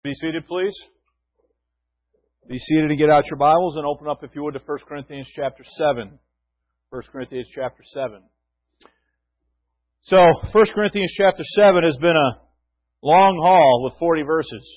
Be seated, please. Be seated and get out your Bibles and open up, if you would, to 1 Corinthians chapter 7. 1 Corinthians chapter 7. So, 1 Corinthians chapter 7 has been a long haul with 40 verses.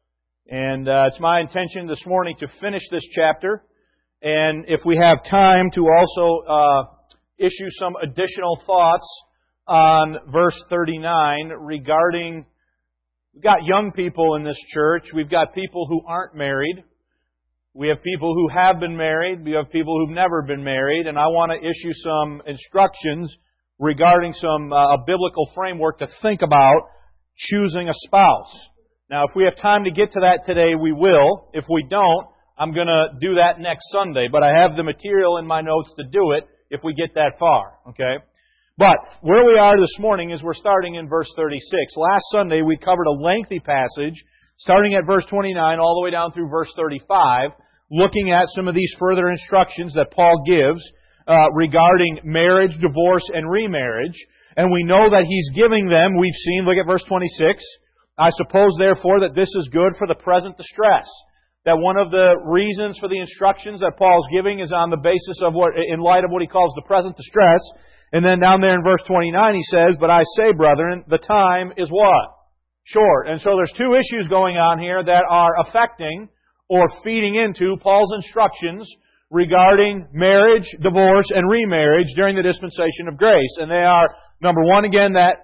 And it's my intention this morning to finish this chapter. And if we have time, to also issue some additional thoughts on verse 39 regarding... We've got young people in this church. We've got people who aren't married. We have people who have been married. We have people who've never been married. And I want to issue some instructions regarding some a biblical framework to think about choosing a spouse. Now, if we have time to get to that today, we will. If we don't, I'm going to do that next Sunday. But I have the material in my notes to do it if we get that far. Okay? But where we are this morning is we're starting in verse 36. Last Sunday we covered a lengthy passage starting at verse 29 all the way down through verse 35, looking at some of these further instructions that Paul gives regarding marriage, divorce, and remarriage. And we know that he's giving them, we've seen, look at verse 26, I suppose therefore that this is good for the present distress. That one of the reasons for the instructions that Paul's giving is on the basis of what, in light of what he calls the present distress. And then down there in verse 29 he says, "But I say, brethren, the time is" what? Short. And so there's two issues going on here that are affecting or feeding into Paul's instructions regarding marriage, divorce, and remarriage during the dispensation of grace. And they are, number one, again, that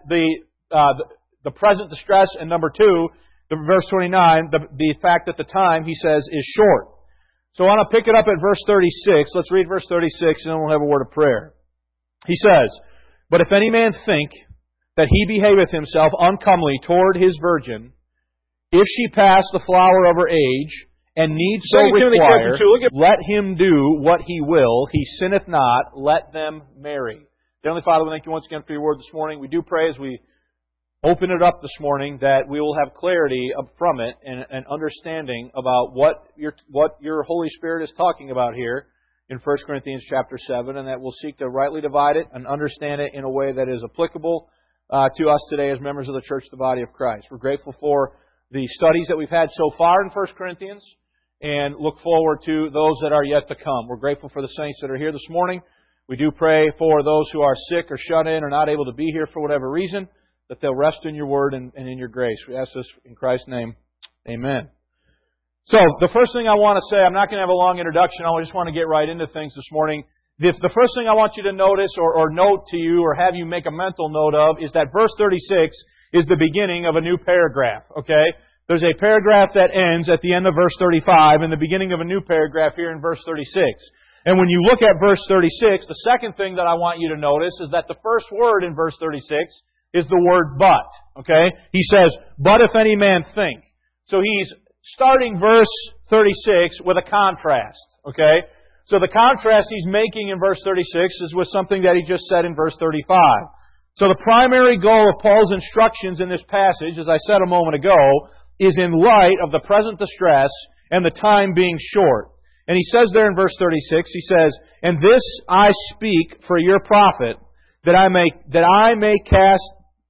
the present distress, and number two, verse 29, the fact that the time, he says, is short. So I want to pick it up at verse 36. Let's read verse 36 and then we'll have a word of prayer. He says, "But if any man think that he behaveth himself uncomely toward his virgin, if she pass the flower of her age, and need so require, let him do what he will. He sinneth not. Let them marry." Heavenly Father, we thank you once again for your word this morning. We do pray as we open it up this morning that we will have clarity from it and understanding about what your Holy Spirit is talking about here in 1 Corinthians chapter 7, and that we'll seek to rightly divide it and understand it in a way that is applicable to us today as members of the church, the body of Christ. We're grateful for the studies that we've had so far in 1 Corinthians and look forward to those that are yet to come. We're grateful for the saints that are here this morning. We do pray for those who are sick or shut in or not able to be here for whatever reason, that they'll rest in your word and in your grace. We ask this in Christ's name. Amen. So, the first thing I want to say, I'm not going to have a long introduction. I just want to get right into things this morning. The first thing I want you to notice or note to you or have you make a mental note of is that verse 36 is the beginning of a new paragraph. Okay? There's a paragraph that ends at the end of verse 35 and the beginning of a new paragraph here in verse 36. And when you look at verse 36, the second thing that I want you to notice is that the first word in verse 36 is the word but. Okay? He says, "But if any man think." So he's starting verse 36 with a contrast. Okay? So the contrast he's making in verse 36 is with something that he just said in verse 35. So the primary goal of Paul's instructions in this passage, as I said a moment ago, is in light of the present distress and the time being short. And he says there in verse 36, he says, "And this I speak for your profit, that I may cast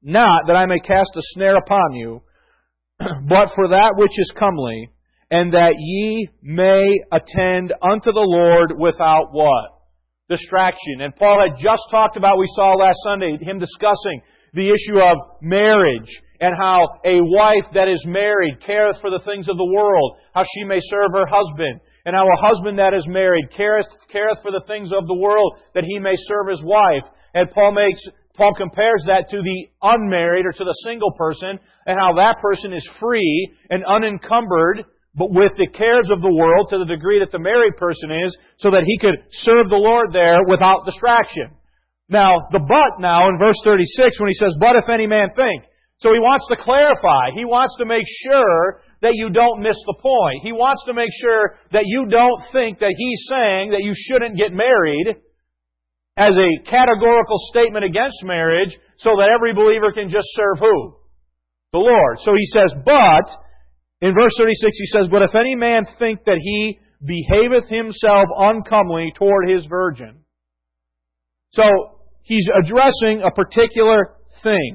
a snare upon you, but for that which is comely, and that ye may attend unto the Lord without" what? Distraction. And Paul had just talked about, we saw last Sunday, him discussing the issue of marriage, and how a wife that is married careth for the things of the world, how she may serve her husband, and how a husband that is married careth for the things of the world, that he may serve his wife. And Paul compares that to the unmarried or to the single person, and how that person is free and unencumbered but with the cares of the world to the degree that the married person is, so that he could serve the Lord there without distraction. Now, the but now in verse 36 when he says, "But if any man think." So he wants to clarify. He wants to make sure that you don't miss the point. He wants to make sure that you don't think that he's saying that you shouldn't get married as a categorical statement against marriage so that every believer can just serve who? The Lord. So he says, but, in verse 36 he says, "But if any man think that he behaveth himself uncomely toward his virgin." So, he's addressing a particular thing.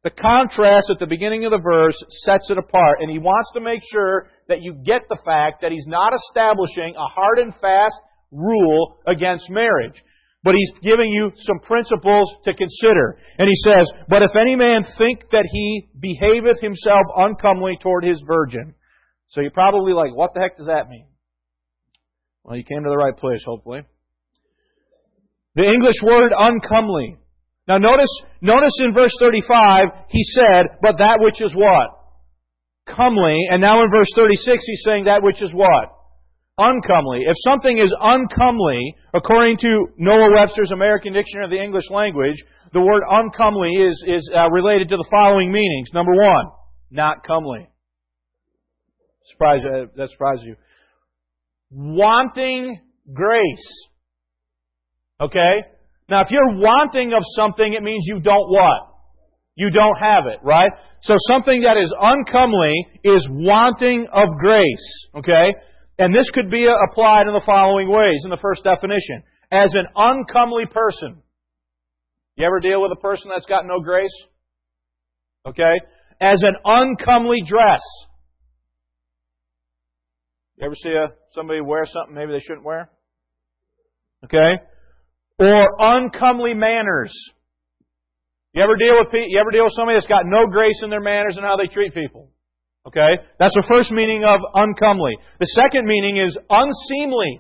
The contrast at the beginning of the verse sets it apart, and he wants to make sure that you get the fact that he's not establishing a hard and fast rule against marriage. But he's giving you some principles to consider. And he says, "But if any man think that he behaveth himself uncomely toward his virgin." So you're probably like, what the heck does that mean? Well, you came to the right place, hopefully. The English word uncomely. Now notice in verse 35, he said, "But that which is what? Comely." And now in verse 36, he's saying that which is what? Uncomely. If something is uncomely, according to Noah Webster's American Dictionary of the English Language, the word uncomely is related to the following meanings. Number one, not comely. That surprises you. Wanting grace. Okay? Now, if you're wanting of something, it means you don't what? You don't have it, right? So something that is uncomely is wanting of grace. Okay? And this could be applied in the following ways in the first definition. As an uncomely person. You ever deal with a person that's got no grace? Okay? As an uncomely dress. You ever see somebody wear something maybe they shouldn't wear? Okay? Or uncomely manners. You ever deal with somebody that's got no grace in their manners and how they treat people? Okay? That's the first meaning of uncomely. The second meaning is unseemly,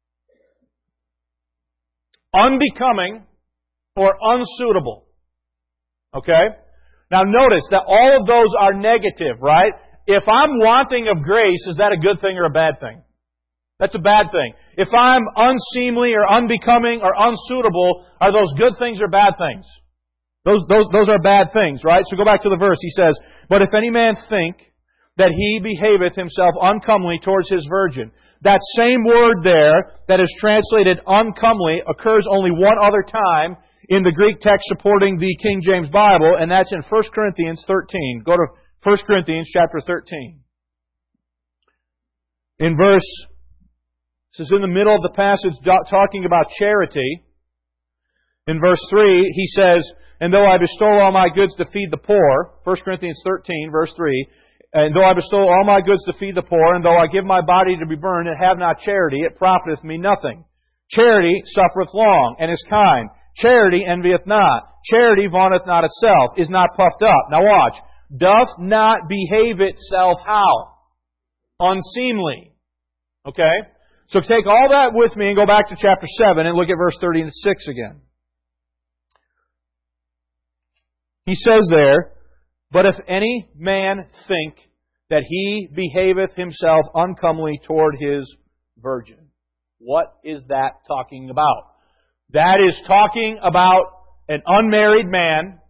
unbecoming, or unsuitable. Okay? Now notice that all of those are negative, right? If I'm wanting of grace, is that a good thing or a bad thing? That's a bad thing. If I'm unseemly or unbecoming or unsuitable, are those good things or bad things? Those are bad things, right? So go back to the verse. He says, "But if any man think that he behaveth himself uncomely towards his virgin." That same word there that is translated uncomely occurs only one other time in the Greek text supporting the King James Bible, and that's in 1 Corinthians 13. Go to 1 Corinthians chapter 13. This is in the middle of the passage talking about charity. In verse 3, he says, "And though I bestow all my goods to feed the poor," 1 Corinthians 13, verse 3, "And though I bestow all my goods to feed the poor, and though I give my body to be burned, and have not charity, it profiteth me nothing. Charity suffereth long, and is kind. Charity envieth not. Charity vaunteth not itself, is not puffed up." Now watch. "Doth not behave itself" how? Unseemly. Okay? So take all that with me and go back to chapter 7 and look at verse 36 again. He says there, "But if any man think that he behaveth himself uncomely toward his virgin." What is that talking about? That is talking about an unmarried man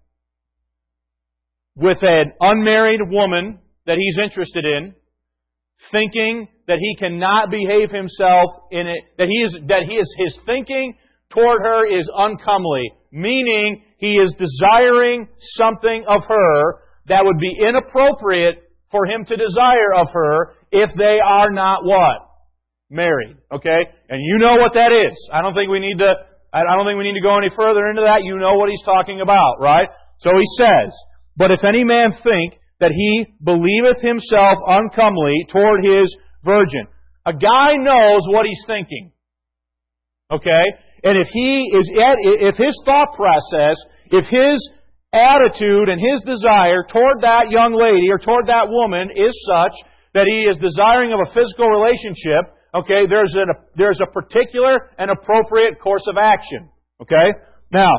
with an unmarried woman that he's interested in, thinking that he cannot behave himself in it, his thinking toward her is uncomely, meaning he is desiring something of her that would be inappropriate for him to desire of her if they are not what? Married. Okay? And you know what that is. I don't think we need to go any further into that. You know what he's talking about, right? So he says, "But if any man think that he believeth himself uncomely toward his virgin." A guy knows what he's thinking. Okay? And if his thought process, if his attitude and his desire toward that young lady or toward that woman is such that he is desiring of a physical relationship, okay, there's a particular and appropriate course of action. Okay? Now,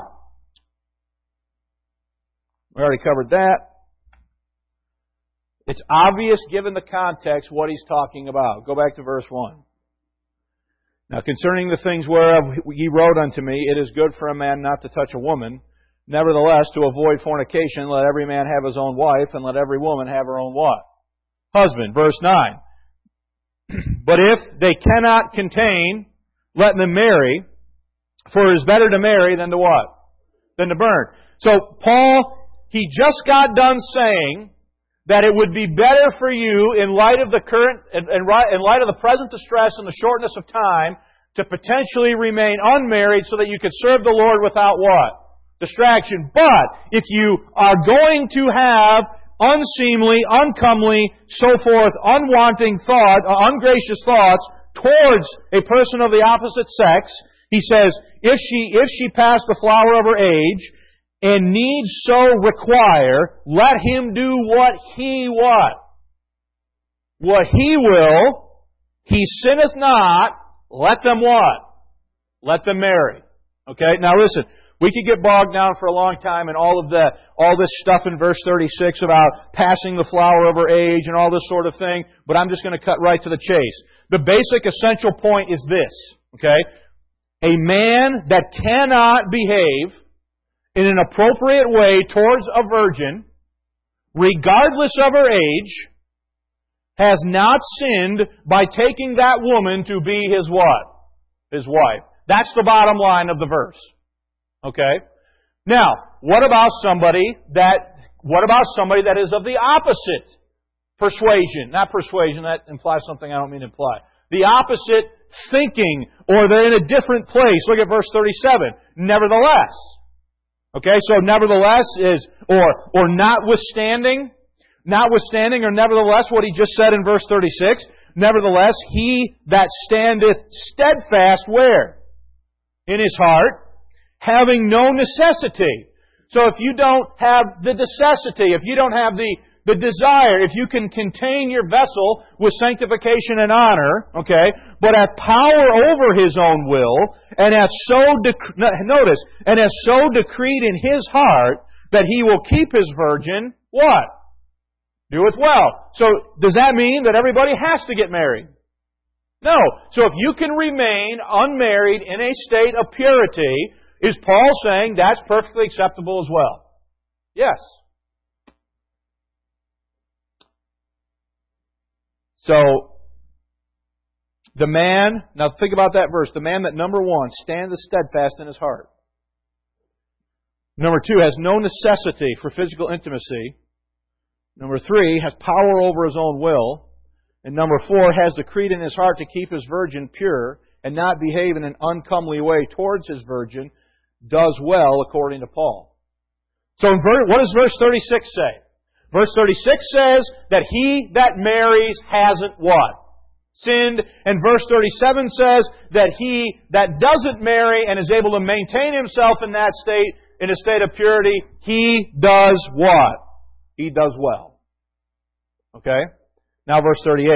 we already covered that. It's obvious given the context what he's talking about. Go back to verse 1. "Now concerning the things whereof ye wrote unto me, it is good for a man not to touch a woman. Nevertheless, to avoid fornication, let every man have his own wife, and let every woman have her own what? Husband." Verse 9. "But if they cannot contain, let them marry, for it is better to marry than to what? Than to burn." So Paul, he just got done saying that it would be better for you in light of the present distress and the shortness of time to potentially remain unmarried so that you could serve the Lord without what? distraction. But if you are going to have unseemly, uncomely, so forth, unwanting thought, ungracious thoughts towards a person of the opposite sex, he says, if she pass the flower of her age, and needs so require, let him do what he what? What he will, he sinneth not, let them what? Let them marry. Okay, now listen, we could get bogged down for a long time in all this stuff in verse 36 about passing the flower of her age and all this sort of thing, but I'm just going to cut right to the chase. The basic essential point is this, okay? A man that cannot behave in an appropriate way towards a virgin, regardless of her age, has not sinned by taking that woman to be his what? His wife. That's the bottom line of the verse. Okay? Now, what about somebody that is of the opposite persuasion? Not persuasion, that implies something I don't mean to imply. The opposite thinking, or they're in a different place. Look at verse 37. Nevertheless. Okay, so nevertheless is, or notwithstanding, or nevertheless, what he just said in verse 36, nevertheless, he that standeth steadfast, where? In his heart, having no necessity. So if you don't have the necessity, if you don't have the desire, if you can contain your vessel with sanctification and honor, okay, but have power over his own will, and has so decreed in his heart that he will keep his virgin, what? Doeth well. So does that mean that everybody has to get married? No. So if you can remain unmarried in a state of purity, is Paul saying that's perfectly acceptable as well? Yes. So, the man, now think about that verse, the man that, number one, standeth steadfast in his heart. Number two, has no necessity for physical intimacy. Number three, has power over his own will. And number four, has decreed in his heart to keep his virgin pure and not behave in an uncomely way towards his virgin, does well according to Paul. So what does verse 36 say? Verse 36 says that he that marries hasn't what? Sinned. And verse 37 says that he that doesn't marry and is able to maintain himself in that state, in a state of purity, he does what? He does well. Okay? Now verse 38.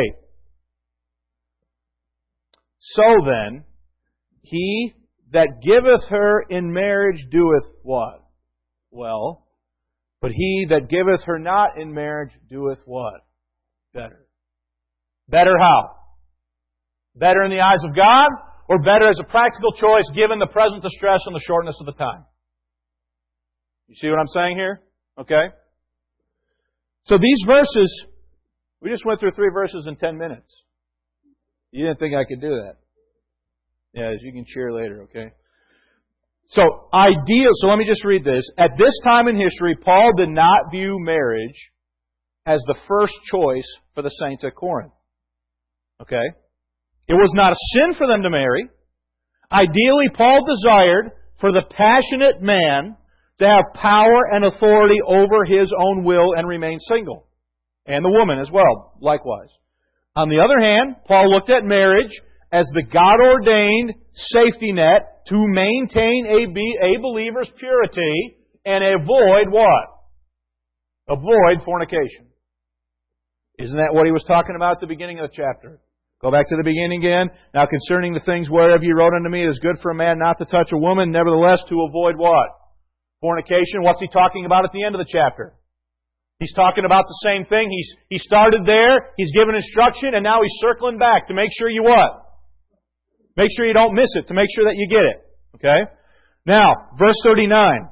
So then, he that giveth her in marriage doeth what? Well. But he that giveth her not in marriage doeth what? Better. Better how? Better in the eyes of God, or better as a practical choice given the present distress and the shortness of the time? You see what I'm saying here? Okay? So these verses, we just went through 3 verses in 10 minutes. You didn't think I could do that. Yeah, you can cheer later, okay? So let me just read this. At this time in history, Paul did not view marriage as the first choice for the saints at Corinth. Okay? It was not a sin for them to marry. Ideally, Paul desired for the passionate man to have power and authority over his own will and remain single. And the woman as well, likewise. On the other hand, Paul looked at marriage as the God-ordained safety net to maintain a believer's purity and avoid what? Avoid fornication. Isn't that what he was talking about at the beginning of the chapter? Go back to the beginning again. Now concerning the things whereof you wrote unto me, it is good for a man not to touch a woman, nevertheless to avoid what? Fornication. What's he talking about at the end of the chapter? He's talking about the same thing. He started there, he's given instruction, and now he's circling back to make sure you what? Make sure you don't miss it, to make sure that you get it. Okay? Now, verse 39.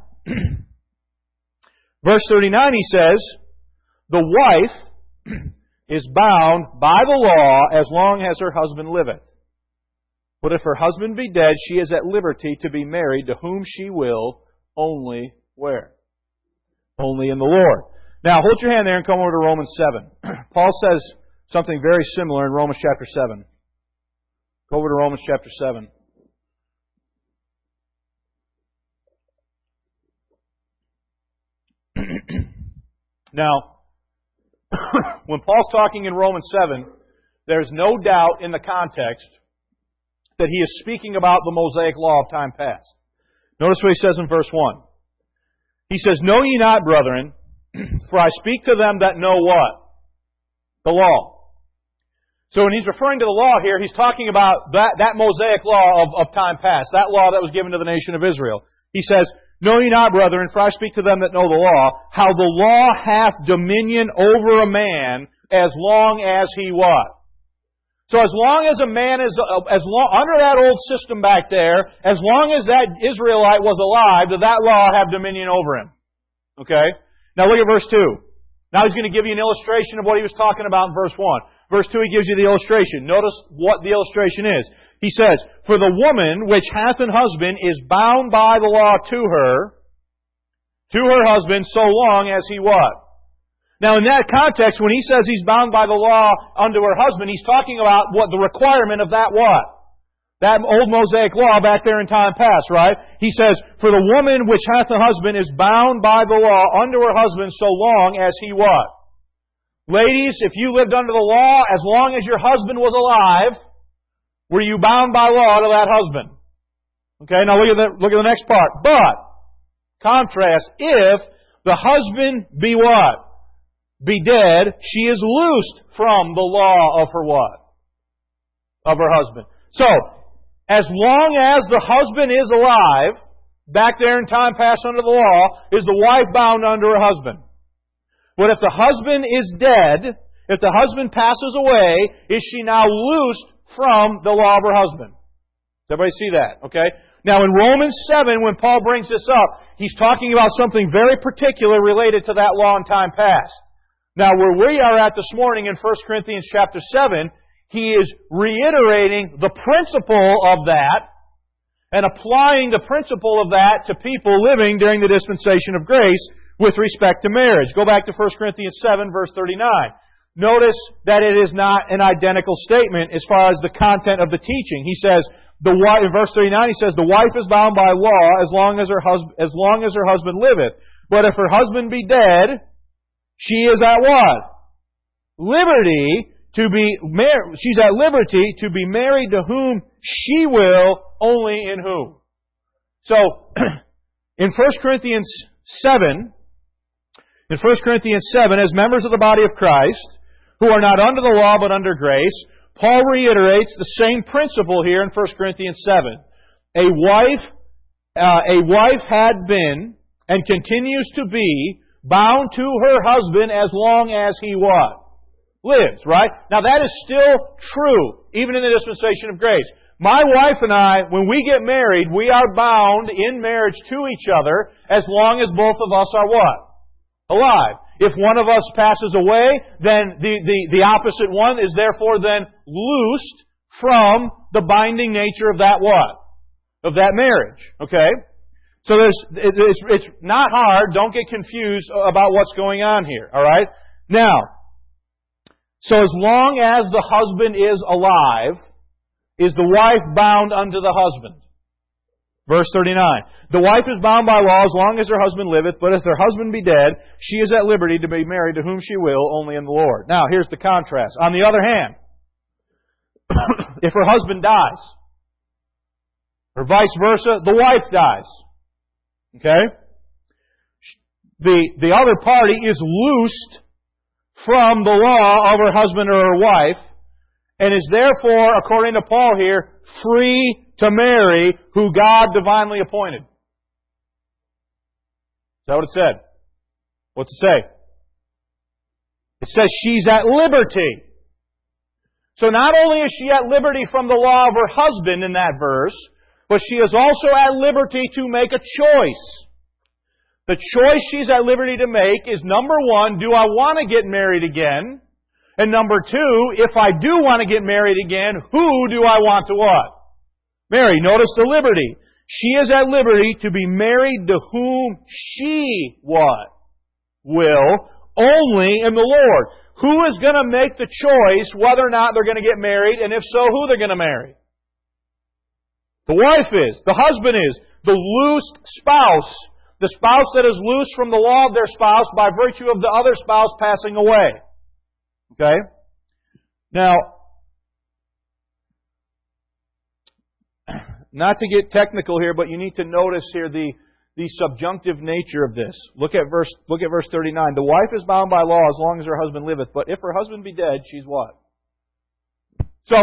Verse 39 he says, the wife is bound by the law as long as her husband liveth. But if her husband be dead, she is at liberty to be married to whom she will, only where? Only in the Lord. Now, hold your hand there and come over to Romans 7. Paul says something very similar in Romans chapter 7. Go over to Romans chapter 7. Now, when Paul's talking in Romans 7, there's no doubt in the context that he is speaking about the Mosaic law of time past. Notice what he says in verse 1. He says, "Know ye not, brethren, for I speak to them that know" what? The law. So when he's referring to the law here, he's talking about that Mosaic law of time past, that law that was given to the nation of Israel. He says, "Know ye not, brethren, for I speak to them that know the law, how the law hath dominion over a man as long as he" what? So as long as a man is, under that old system back there, as long as that Israelite was alive, did that law have dominion over him? Okay? Now look at verse 2. Now he's going to give you an illustration of what he was talking about in verse 1. Verse 2, he gives you the illustration. Notice what the illustration is. He says, "For the woman which hath an husband is bound by the law to her husband, so long as he" what? Now in that context, when he says he's bound by the law unto her husband, he's talking about what the requirement of that what? That old Mosaic law back there in time past, right? He says, "For the woman which hath a husband is bound by the law unto her husband, so long as he" what? Ladies, if you lived under the law, as long as your husband was alive, were you bound by law to that husband? Okay, now look at the next part. "But," contrast, "if the husband be" what? "Be dead, she is loosed from the law of her" what? Of her husband. So, as long as the husband is alive, back there in time past under the law, is the wife bound under her husband. But if the husband is dead, if the husband passes away, is she now loosed from the law of her husband? Does everybody see that? Okay? Now in Romans 7, when Paul brings this up, he's talking about something very particular related to that law in time past. Now where we are at this morning in 1 Corinthians chapter 7, he is reiterating the principle of that and applying the principle of that to people living during the dispensation of grace with respect to marriage. Go back to 1 Corinthians 7, verse 39. Notice that it is not an identical statement as far as the content of the teaching. He says, in verse 39, he says, "The wife is bound by law as long as her husband liveth. But if her husband be dead, she is at" what? "Liberty to be married." She's at liberty to be married to whom she will, only in whom. So, in 1 Corinthians 7, as members of the body of Christ, who are not under the law but under grace, Paul reiterates the same principle here in 1 Corinthians 7. A wife had been and continues to be bound to her husband as long as he what? Lives, right? Now that is still true, even in the dispensation of grace. My wife and I, when we get married, we are bound in marriage to each other as long as both of us are what? Alive. If one of us passes away, then the opposite one is therefore then loosed from the binding nature of that what? Of that marriage. Okay? So it's not hard. Don't get confused about what's going on here. Alright? Now, so as long as the husband is alive, is the wife bound unto the husband? Verse 39. "The wife is bound by law as long as her husband liveth, but if her husband be dead, she is at liberty to be married to whom she will, only in the Lord." Now, here's the contrast. On the other hand, if her husband dies, or vice versa, the wife dies. Okay? The other party is loosed from the law of her husband or her wife, and is therefore, according to Paul here, free to marry who God divinely appointed. Is that what it said? What's it say? It says she's at liberty. So not only is she at liberty from the law of her husband in that verse, but she is also at liberty to make a choice. The choice she's at liberty to make is, number one, do I want to get married again? And number two, if I do want to get married again, who do I want to what? Marry. Notice the liberty. She is at liberty to be married to whom she what? Will, only in the Lord. Who is going to make the choice whether or not they're going to get married, and if so, who they're going to marry? The wife is. The husband is. The loosed spouse, The spouse that is loose from the law of their spouse by virtue of the other spouse passing away. Okay? Now, not to get technical here, but you need to notice here the subjunctive nature of this. Look at verse 39. The wife is bound by law as long as her husband liveth, but if her husband be dead, she's what? So,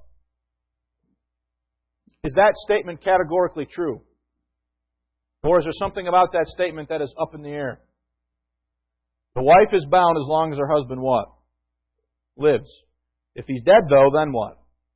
is that statement categorically true? Or is there something about that statement that is up in the air? The wife is bound as long as her husband what? Lives. If he's dead though, then what?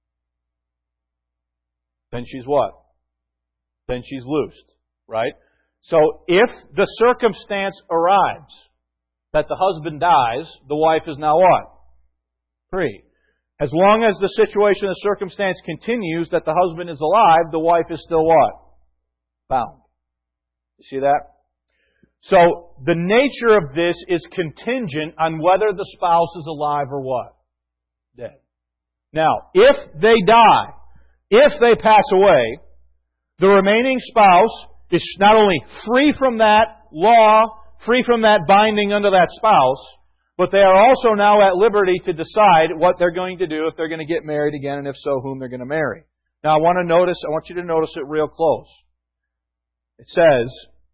Then she's what? Then she's loosed. Right? So if the circumstance arrives that the husband dies, the wife is now what? Free. As long as the situation, the circumstance continues that the husband is alive, the wife is still what? Bound. You see that? So, the nature of this is contingent on whether the spouse is alive or what? Dead. Now, if they die, if they pass away, the remaining spouse is not only free from that law, free from that binding under that spouse, but they are also now at liberty to decide what they're going to do, if they're going to get married again, and if so, whom they're going to marry. Now, I want you to notice it real close. It says,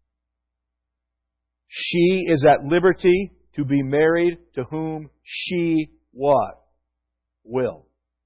she is at liberty to be married to whom she what? Will.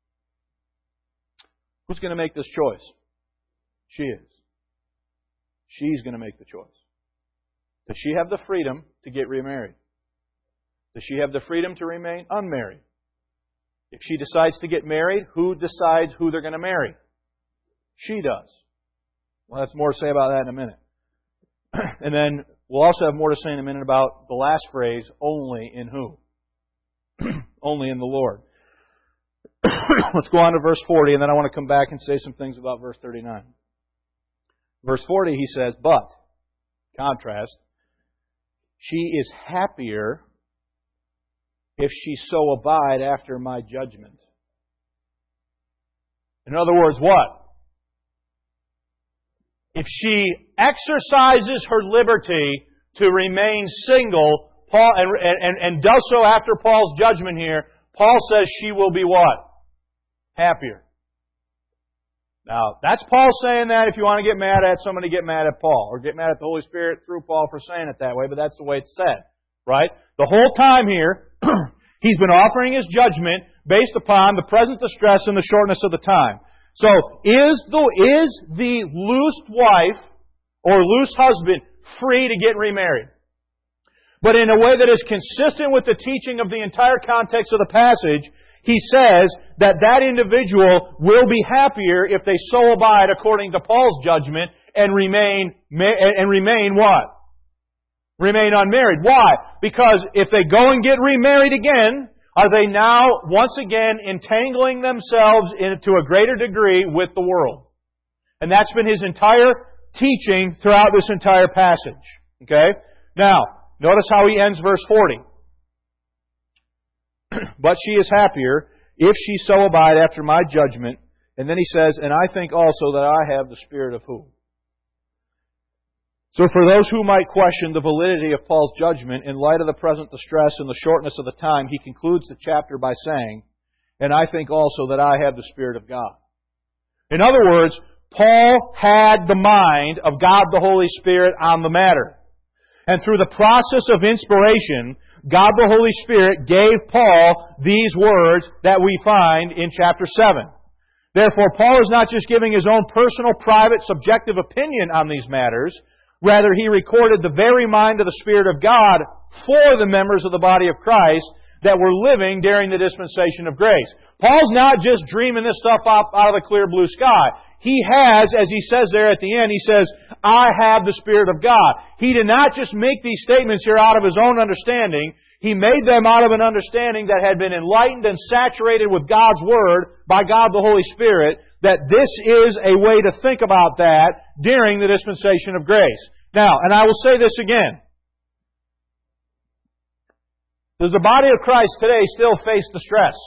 Who's going to make this choice? She is. She's going to make the choice. Does she have the freedom to get remarried? Does she have the freedom to remain unmarried? If she decides to get married, who decides who they're going to marry? She does. Well, that's more to say about that in a minute. And then we'll also have more to say in a minute about the last phrase, only in who? Only in the Lord. Let's go on to verse 40, and then I want to come back and say some things about verse 39. Verse 40, he says, but, contrast, she is happier if she so abide after my judgment. In other words, what? If she exercises her liberty to remain single, Paul and does so after Paul's judgment here, Paul says she will be what? Happier. Now, that's Paul saying that. If you want to get mad at somebody, get mad at Paul. Or get mad at the Holy Spirit through Paul for saying it that way, but that's the way it's said. Right? The whole time here, he's been offering his judgment based upon the present distress and the shortness of the time. So, is the loosed wife or loose husband free to get remarried? But in a way that is consistent with the teaching of the entire context of the passage, he says that that individual will be happier if they so abide according to Paul's judgment and remain what? Remain unmarried. Why? Because if they go and get remarried again, are they now once again entangling themselves to a greater degree with the world? And that's been his entire teaching throughout this entire passage. Okay? Now, notice how he ends verse 40. But she is happier if she so abide after my judgment. And then he says, and I think also that I have the spirit of who? So for those who might question the validity of Paul's judgment in light of the present distress and the shortness of the time, he concludes the chapter by saying, and I think also that I have the Spirit of God. In other words, Paul had the mind of God the Holy Spirit on the matter. And through the process of inspiration, God the Holy Spirit gave Paul these words that we find in chapter 7. Therefore, Paul is not just giving his own personal, private, subjective opinion on these matters. Rather, he recorded the very mind of the Spirit of God for the members of the body of Christ that were living during the dispensation of grace. Paul's not just dreaming this stuff up out of the clear blue sky. He has, as he says there at the end, he says, I have the Spirit of God. He did not just make these statements here out of his own understanding. He made them out of an understanding that had been enlightened and saturated with God's Word by God the Holy Spirit, that this is a way to think about that during the dispensation of grace. Now, and I will say this again. Does the body of Christ today still face distress?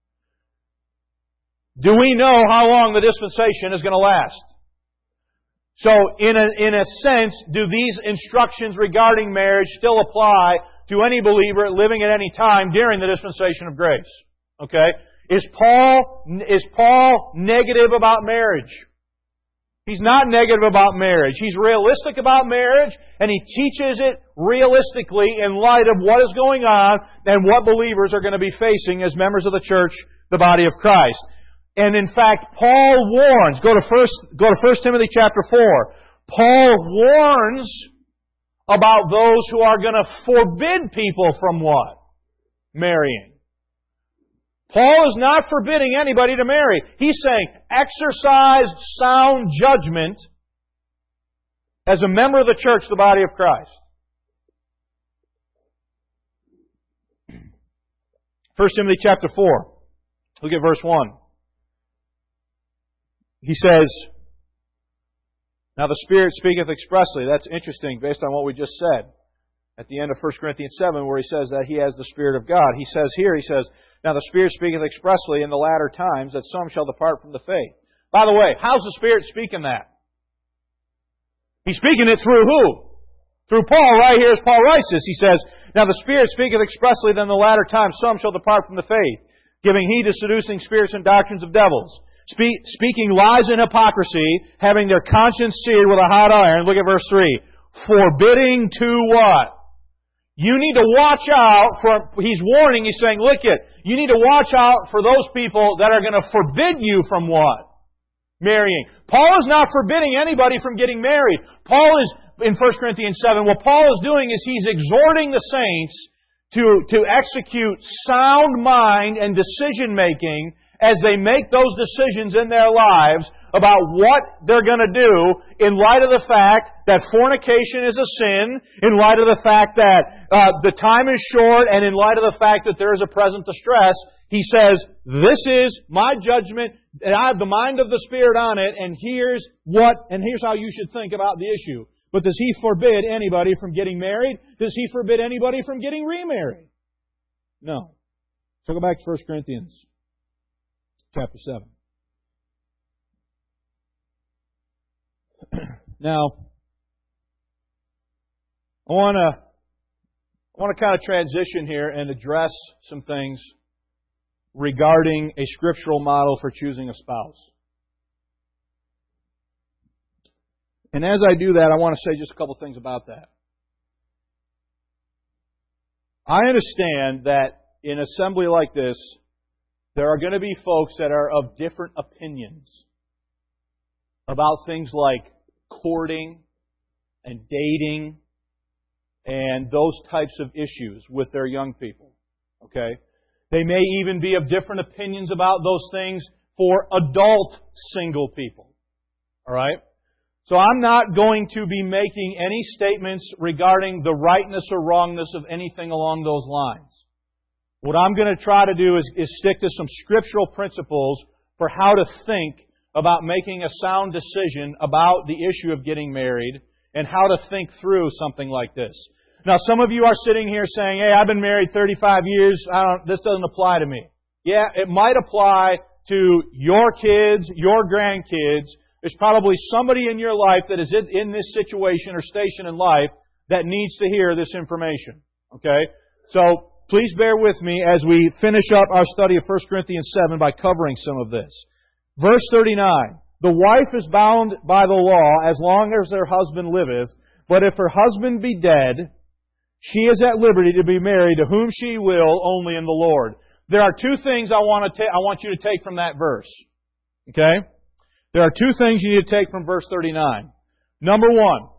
Do we know how long the dispensation is going to last? So, in a sense, do these instructions regarding marriage still apply to any believer living at any time during the dispensation of grace? Okay? Is Paul negative about marriage? He's not negative about marriage. He's realistic about marriage, and he teaches it realistically in light of what is going on and what believers are going to be facing as members of the church, the body of Christ. And in fact, Paul warns, go to 1 Timothy chapter 4. Paul warns about those who are going to forbid people from what? Marrying. Paul is not forbidding anybody to marry. He's saying, exercise sound judgment as a member of the church, the body of Christ. 1 Timothy chapter 4. Look at verse 1. He says, now the Spirit speaketh expressly. That's interesting based on what we just said. At the end of 1 Corinthians 7 where he says that he has the Spirit of God. He says, now the Spirit speaketh expressly in the latter times that some shall depart from the faith. By the way, how's the Spirit speaking that? He's speaking it through who? Through Paul. Right here as Paul writes this. He says, now the Spirit speaketh expressly that in the latter times some shall depart from the faith, giving heed to seducing spirits and doctrines of devils, speaking lies and hypocrisy, having their conscience seared with a hot iron. Look at verse 3. Forbidding to what? You need to watch out for, he's warning, he's saying, look it, you need to watch out for those people that are going to forbid you from what? Marrying. Paul is not forbidding anybody from getting married. Paul is, in 1 Corinthians 7, what Paul is doing is he's exhorting the saints to execute sound mind and decision making as they make those decisions in their lives about what they're going to do in light of the fact that fornication is a sin, in light of the fact that the time is short, and in light of the fact that there is a present distress. He says, this is my judgment, and I have the mind of the Spirit on it, and here's how you should think about the issue. But does He forbid anybody from getting married? Does He forbid anybody from getting remarried? No. So go back to 1 Corinthians chapter 7. Now, I want to kind of transition here and address some things regarding a scriptural model for choosing a spouse. And as I do that, I want to say just a couple things about that. I understand that in an assembly like this, there are going to be folks that are of different opinions about things like courting and dating and those types of issues with their young people. Okay? They may even be of different opinions about those things for adult single people. Alright? So I'm not going to be making any statements regarding the rightness or wrongness of anything along those lines. What I'm going to try to do is stick to some scriptural principles for how to think about making a sound decision about the issue of getting married and how to think through something like this. Now, some of you are sitting here saying, hey, I've been married 35 years, this doesn't apply to me. Yeah, it might apply to your kids, your grandkids. There's probably somebody in your life that is in this situation or station in life that needs to hear this information. Okay? So, please bear with me as we finish up our study of 1 Corinthians 7 by covering some of this. Verse 39. The wife is bound by the law as long as her husband liveth, but if her husband be dead, she is at liberty to be married to whom she will, only in the Lord. There are two things I want you to take from that verse. Okay? There are two things you need to take from verse 39. Number one,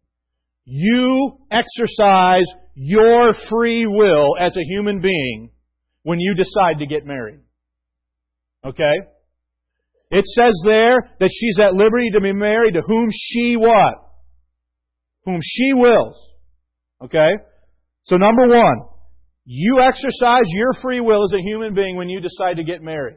you exercise your free will as a human being when you decide to get married. Okay? It says there that she's at liberty to be married to whom she what? Whom she wills. Okay? So number one, you exercise your free will as a human being when you decide to get married.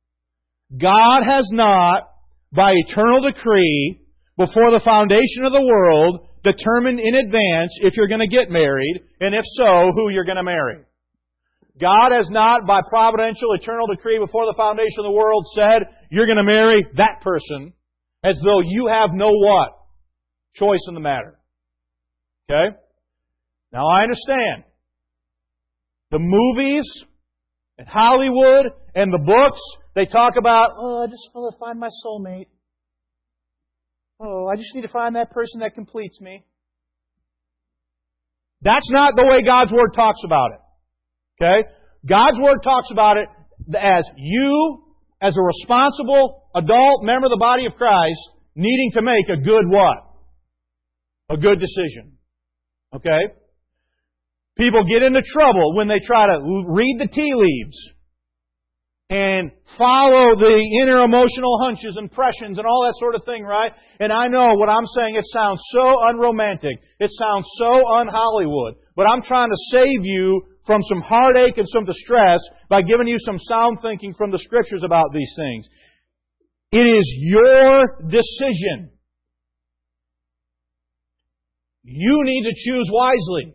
God has not, by eternal decree, before the foundation of the world, determined in advance if you're going to get married, and if so, who you're going to marry. God has not, by providential, eternal decree before the foundation of the world, said, you're going to marry that person, as though you have no what? choice in the matter. Okay? Now I understand. The movies and Hollywood and the books, they talk about, I just want to find my soulmate. I just need to find that person that completes me. That's not the way God's Word talks about it. Okay? God's Word talks about it as you, as a responsible adult member of the body of Christ, needing to make a good what? A good decision. Okay? People get into trouble when they try to read the tea leaves and follow the inner emotional hunches, impressions, and all that sort of thing, right? And I know what I'm saying, it sounds so unromantic. It sounds so un-Hollywood. But I'm trying to save you from some heartache and some distress by giving you some sound thinking from the Scriptures about these things. It is your decision. You need to choose wisely.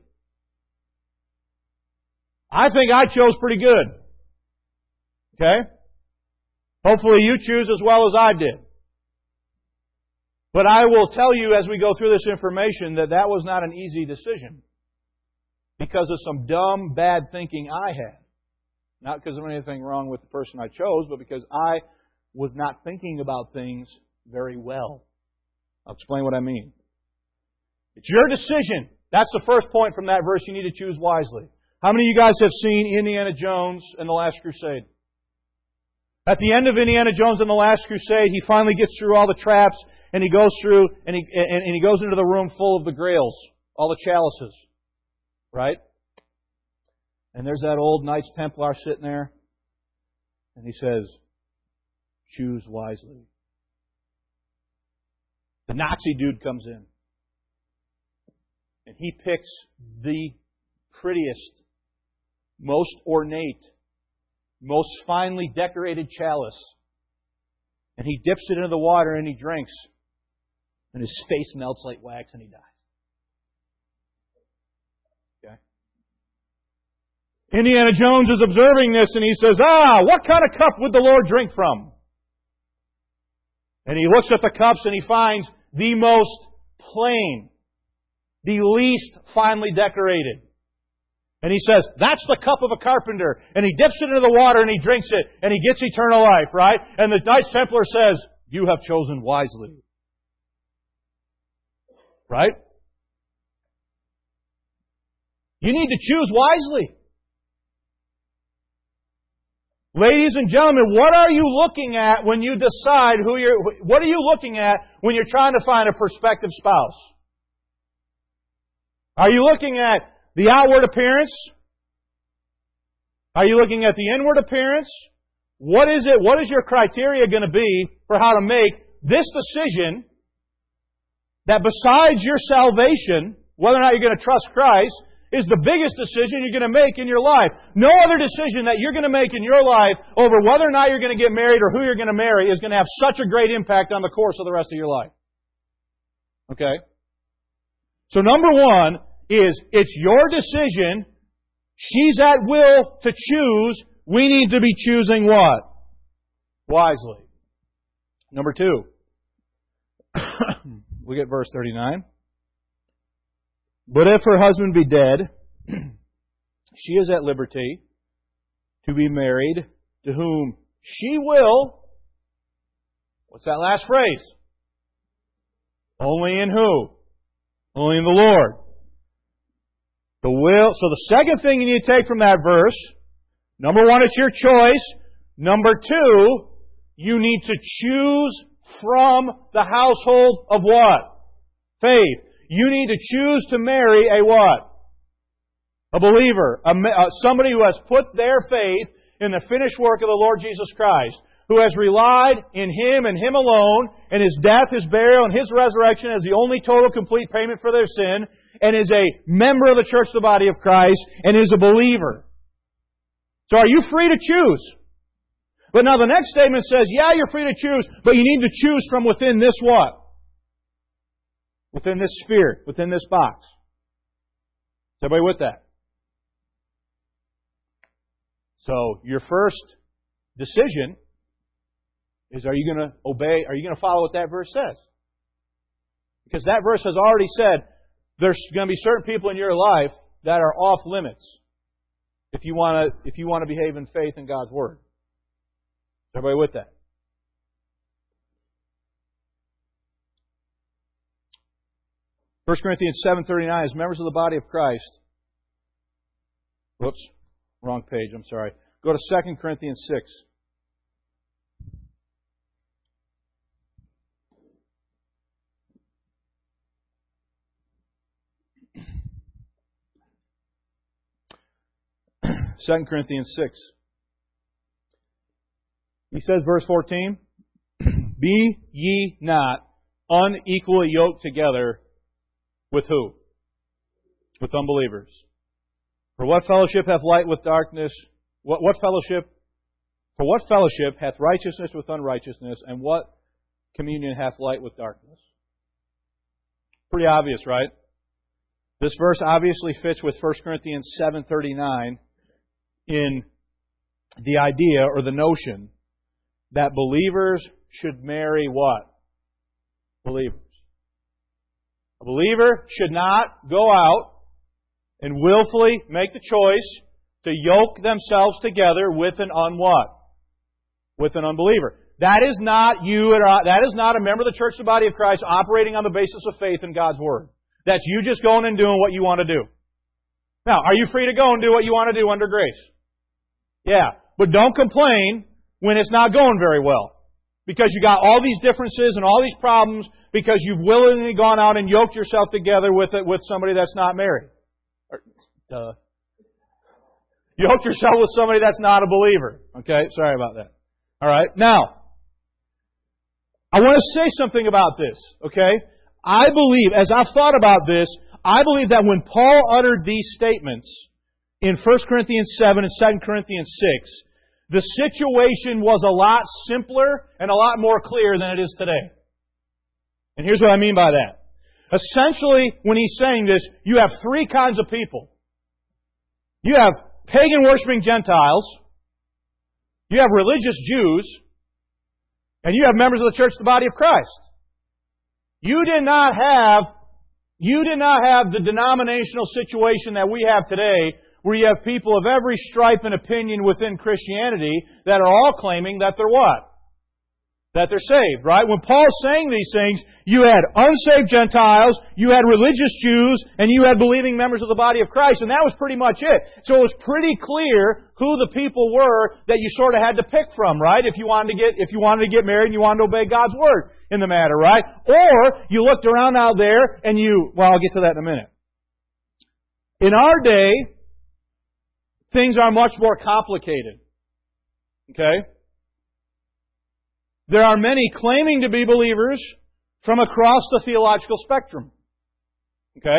I think I chose pretty good. Okay? Hopefully you choose as well as I did. But I will tell you as we go through this information that that was not an easy decision. Because of some dumb, bad thinking I had. Not because of anything wrong with the person I chose, but because I was not thinking about things very well. I'll explain what I mean. It's your decision. That's the first point from that verse. You need to choose wisely. How many of you guys have seen Indiana Jones and the Last Crusade? At the end of Indiana Jones and the Last Crusade, he finally gets through all the traps, and he goes through, and he goes into the room full of the grails, all the chalices. Right? And there's that old Knights Templar sitting there, and he says, choose wisely. The Nazi dude comes in, and he picks the prettiest, most ornate, most finely decorated chalice. And he dips it into the water and he drinks. And his face melts like wax and he dies. Okay? Indiana Jones is observing this and he says, what kind of cup would the Lord drink from? And he looks at the cups and he finds the most plain, the least finely decorated. And he says, that's the cup of a carpenter. And he dips it into the water and he drinks it and he gets eternal life, right? And the Knights Templar says, you have chosen wisely. Right? You need to choose wisely. Ladies and gentlemen, what are you looking at when you decide what are you looking at when you're trying to find a prospective spouse? Are you looking at the outward appearance? Are you looking at the inward appearance? What is it? What is your criteria going to be for how to make this decision that besides your salvation, whether or not you're going to trust Christ, is the biggest decision you're going to make in your life. No other decision that you're going to make in your life over whether or not you're going to get married or who you're going to marry is going to have such a great impact on the course of the rest of your life. Okay? So number one is it's your decision. She's at will to choose. We need to be choosing what? Wisely. Number two. Look at verse 39. But if her husband be dead, she is at liberty to be married to whom she will. What's that last phrase? Only in who? Only in the Lord. The will. So the second thing you need to take from that verse, number one, it's your choice. Number two, you need to choose from the household of what? Faith. You need to choose to marry a what? A believer. Somebody who has put their faith in the finished work of the Lord Jesus Christ. Who has relied in Him and Him alone, and His death, His burial, and His resurrection as the only total complete payment for their sin, and is a member of the church, the body of Christ, and is a believer. So are you free to choose? But now the next statement says, yeah, you're free to choose, but you need to choose from within this what? Within this sphere, within this box. Is everybody with that? So your first decision is, are you going to obey, are you going to follow what that verse says? Because that verse has already said there's going to be certain people in your life that are off limits if you want to behave in faith in God's Word. Is everybody with that? 1 Corinthians 7:39, as members of the body of Christ. Whoops, wrong page, I'm sorry. Go to 2 Corinthians 6. Second Corinthians 6. He says, verse 14, Be ye not unequally yoked together with who? With unbelievers. For what fellowship hath light with darkness? For what fellowship hath righteousness with unrighteousness? And what communion hath light with darkness? Pretty obvious, right? This verse obviously fits with 1 Corinthians 7:39 in the idea or the notion that believers should marry what? Believers. A believer should not go out and willfully make the choice to yoke themselves together with an unwhat? With an unbeliever. That is not you. That is not a member of the church, the body of Christ, operating on the basis of faith in God's Word. That's you just going and doing what you want to do. Now, are you free to go and do what you want to do under grace? Yeah. But don't complain when it's not going very well. Because you got all these differences and all these problems because you've willingly gone out and yoked yourself together with somebody that's not married. Yoke yourself with somebody that's not a believer. Okay? Sorry about that. Alright. Now, I want to say something about this. Okay? I believe, as I've thought about this, I believe that when Paul uttered these statements in 1 Corinthians 7 and 2 Corinthians 6, the situation was a lot simpler and a lot more clear than it is today. And here's what I mean by that. Essentially, when he's saying this, you have three kinds of people. You have pagan worshiping Gentiles, you have religious Jews, and you have members of the church, the body of Christ. You did not have the denominational situation that we have today, where you have people of every stripe and opinion within Christianity that are all claiming that they're what? That they're saved, right? When Paul's saying these things, you had unsaved Gentiles, you had religious Jews, and you had believing members of the body of Christ, and that was pretty much it. So it was pretty clear who the people were that you sort of had to pick from, right? If you wanted to get married and you wanted to obey God's Word in the matter, right? Or you looked around out there and I'll get to that in a minute. In our day, things are much more complicated. Okay? There are many claiming to be believers from across the theological spectrum. Okay?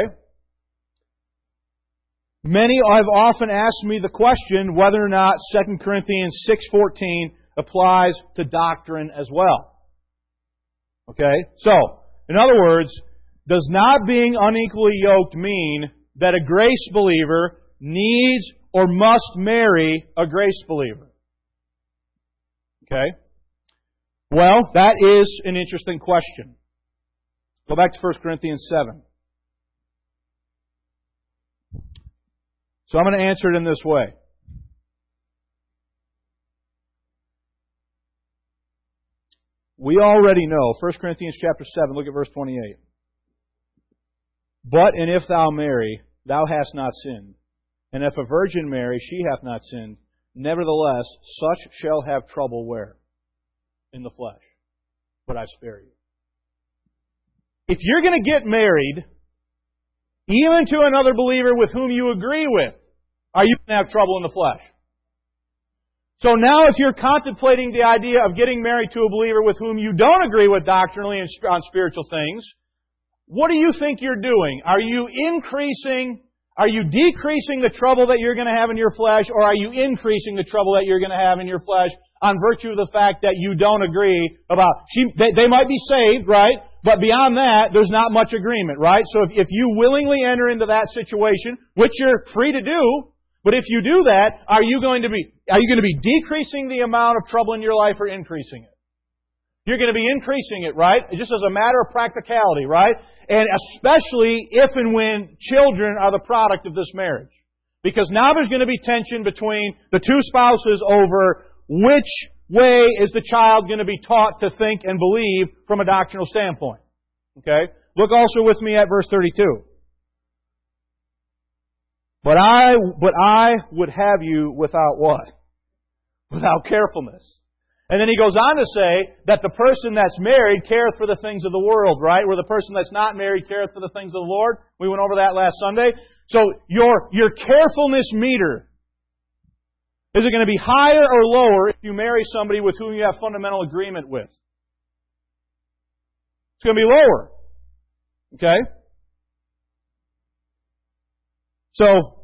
Many have often asked me the question whether or not 2 Corinthians 6:14 applies to doctrine as well. Okay? So, in other words, does not being unequally yoked mean that a grace believer needs or must marry a grace believer? Okay? Well, that is an interesting question. Go back to 1 Corinthians 7. So I'm going to answer it in this way. We already know, 1 Corinthians chapter 7, look at verse 28. But, and if thou marry, thou hast not sinned. And if a virgin marry, she hath not sinned. Nevertheless, such shall have trouble where? In the flesh. But I spare you. If you're going to get married, even to another believer with whom you agree with, are you going to have trouble in the flesh? So now if you're contemplating the idea of getting married to a believer with whom you don't agree with doctrinally and on spiritual things, what do you think you're doing? Are you decreasing the trouble that you're going to have in your flesh, or are you increasing the trouble that you're going to have in your flesh on virtue of the fact that you don't agree about... They might be saved, right? But beyond that, there's not much agreement, right? So if you willingly enter into that situation, which you're free to do, but if you do that, are you going to be decreasing the amount of trouble in your life or increasing it? You're going to be increasing it, right? Just as a matter of practicality, right? And especially if and when children are the product of this marriage. Because now there's going to be tension between the two spouses over which way is the child going to be taught to think and believe from a doctrinal standpoint. Okay? Look also with me at verse 32. But I would have you without what? Without carefulness. And then he goes on to say that the person that's married careth for the things of the world, right? Where the person that's not married careth for the things of the Lord. We went over that last Sunday. So your carefulness meter, is it going to be higher or lower if you marry somebody with whom you have fundamental agreement with? It's going to be lower. Okay? So,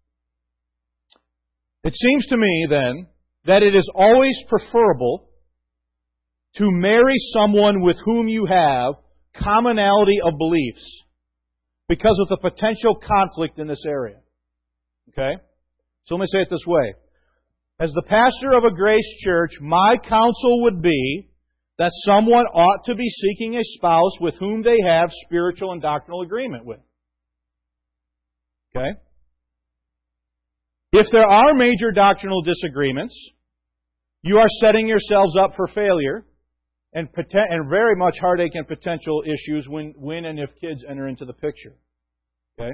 it seems to me then that it is always preferable to marry someone with whom you have commonality of beliefs because of the potential conflict in this area. Okay? So let me say it this way. As the pastor of a grace church, my counsel would be that someone ought to be seeking a spouse with whom they have spiritual and doctrinal agreement with. Okay? If there are major doctrinal disagreements, you are setting yourselves up for failure and very much heartache and potential issues when and if kids enter into the picture. Okay?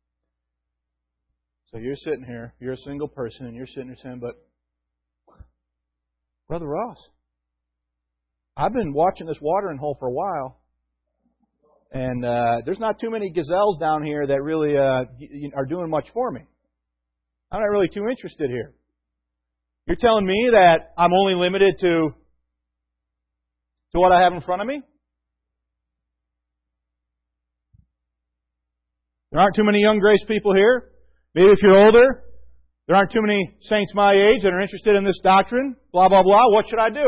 So you're sitting here, you're a single person, and you're sitting here saying, but Brother Ross, I've been watching this watering hole for a while, and there's not too many gazelles down here that really are doing much for me. I'm not really too interested here. You're telling me that I'm only limited to what I have in front of me? There aren't too many young grace people here. Maybe if you're older, there aren't too many saints my age that are interested in this doctrine. Blah, blah, blah. What should I do?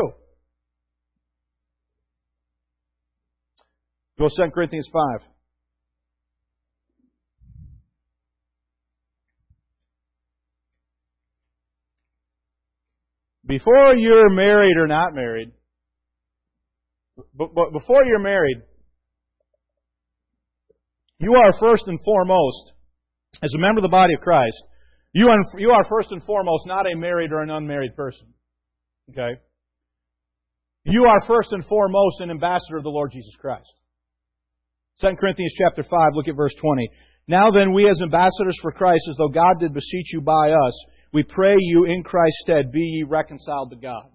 Go 2 Corinthians 5. Before you're married or not married, but before you're married, you are first and foremost, as a member of the body of Christ, you are first and foremost not a married or an unmarried person. Okay? You are first and foremost an ambassador of the Lord Jesus Christ. 2 Corinthians chapter 5, look at verse 20. Now then, we as ambassadors for Christ, as though God did beseech you by us, we pray you in Christ's stead, be ye reconciled to God.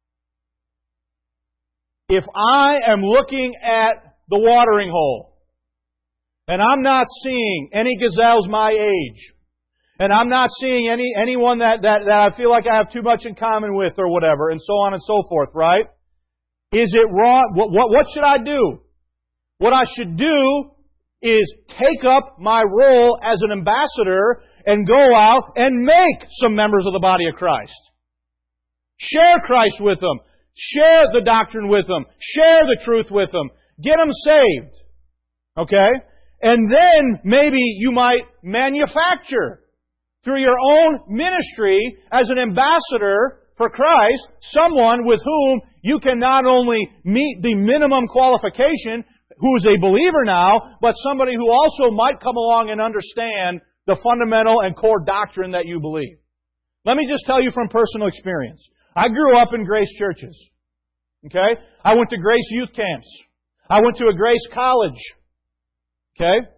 If I am looking at the watering hole, and I'm not seeing any gazelles my age, and I'm not seeing anyone that I feel like I have too much in common with or whatever, and so on and so forth, right? Is it wrong? What should I do? What I should do is take up my role as an ambassador and go out and make some members of the body of Christ. Share Christ with them. Share the doctrine with them. Share the truth with them. Get them saved. Okay? And then maybe you might manufacture through your own ministry as an ambassador for Christ someone with whom you can not only meet the minimum qualification, who is a believer now, but somebody who also might come along and understand the fundamental and core doctrine that you believe. Let me just tell you from personal experience. I grew up in grace churches. Okay? I went to grace youth camps. I went to a grace college. Okay?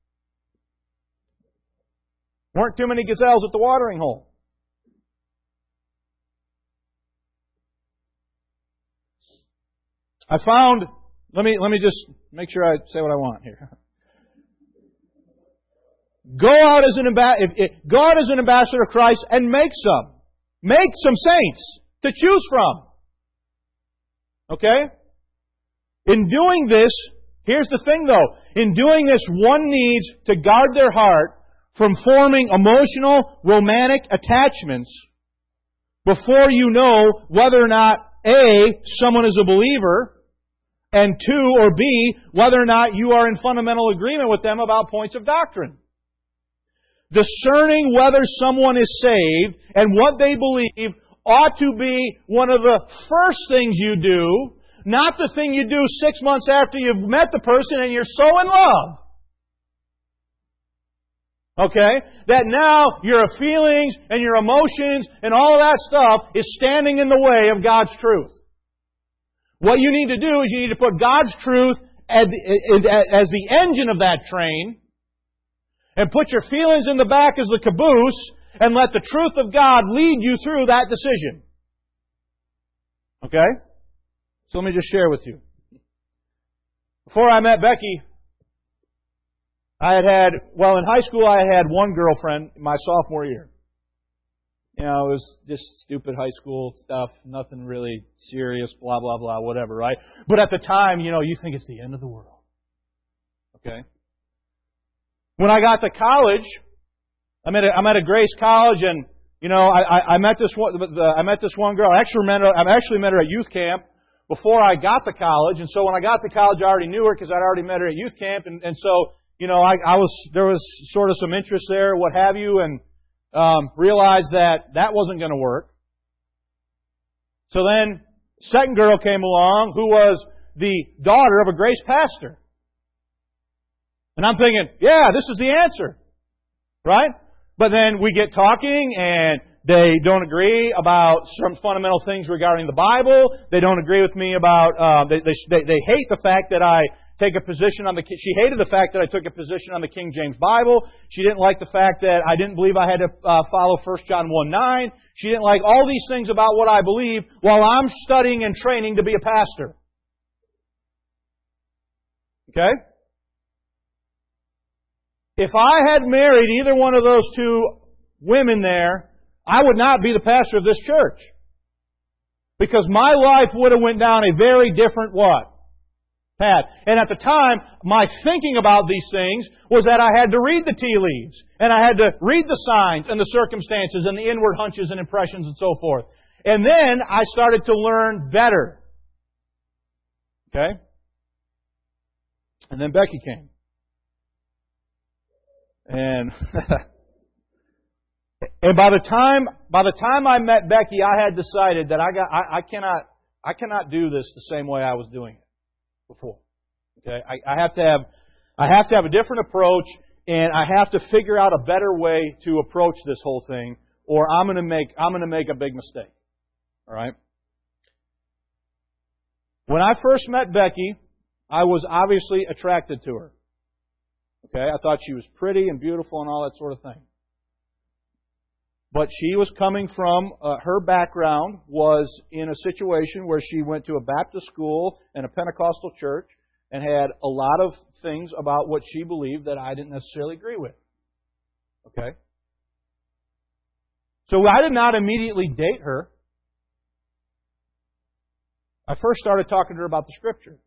Weren't too many gazelles at the watering hole. I found, let me just make sure I say what I want here. Go out as an ambassador of Christ and make some saints to choose from. Okay? In doing this, here's the thing though. In doing this, one needs to guard their heart from forming emotional, romantic attachments before you know whether or not A, someone is a believer, and 2, or B, whether or not you are in fundamental agreement with them about points of doctrine. Discerning whether someone is saved and what they believe ought to be one of the first things you do, not the thing you do 6 months after you've met the person and you're so in love. Okay? That now your feelings and your emotions and all of that stuff is standing in the way of God's truth. What you need to do is you need to put God's truth as the engine of that train and put your feelings in the back as the caboose and let the truth of God lead you through that decision. Okay? So let me just share with you. Before I met Becky, in high school I had one girlfriend my sophomore year. You know, it was just stupid high school stuff, nothing really serious, blah, blah, blah, whatever, right? But at the time, you know, you think it's the end of the world. Okay? When I got to college, I'm at a Grace College, and you know, I met this one girl. I actually met her at youth camp before I got to college, and so when I got to college, I already knew her because I'd already met her at youth camp, and so you know, there was sort of some interest there, what have you, and realized that wasn't going to work. So then, second girl came along who was the daughter of a Grace pastor. And I'm thinking, yeah, this is the answer. Right? But then we get talking and they don't agree about some fundamental things regarding the Bible. They don't agree with me about, they hate the fact that I take a position on she hated the fact that I took a position on the King James Bible. She didn't like the fact that I didn't believe I had to follow 1 John 1:9. She didn't like all these things about what I believe while I'm studying and training to be a pastor. Okay? If I had married either one of those two women there, I would not be the pastor of this church. Because my life would have went down a very different what? Path. And at the time, my thinking about these things was that I had to read the tea leaves. And I had to read the signs and the circumstances and the inward hunches and impressions and so forth. And then I started to learn better. Okay? And then Becky came. And and by the time I met Becky, I had decided that I cannot do this the same way I was doing it before. Okay, I have to have a different approach, and I have to figure out a better way to approach this whole thing, or I'm going to make a big mistake. All right. When I first met Becky, I was obviously attracted to her. Okay, I thought she was pretty and beautiful and all that sort of thing. But she was coming from, her background was in a situation where she went to a Baptist school and a Pentecostal church and had a lot of things about what she believed that I didn't necessarily agree with. Okay? So I did not immediately date her. I first started talking to her about the Scripture.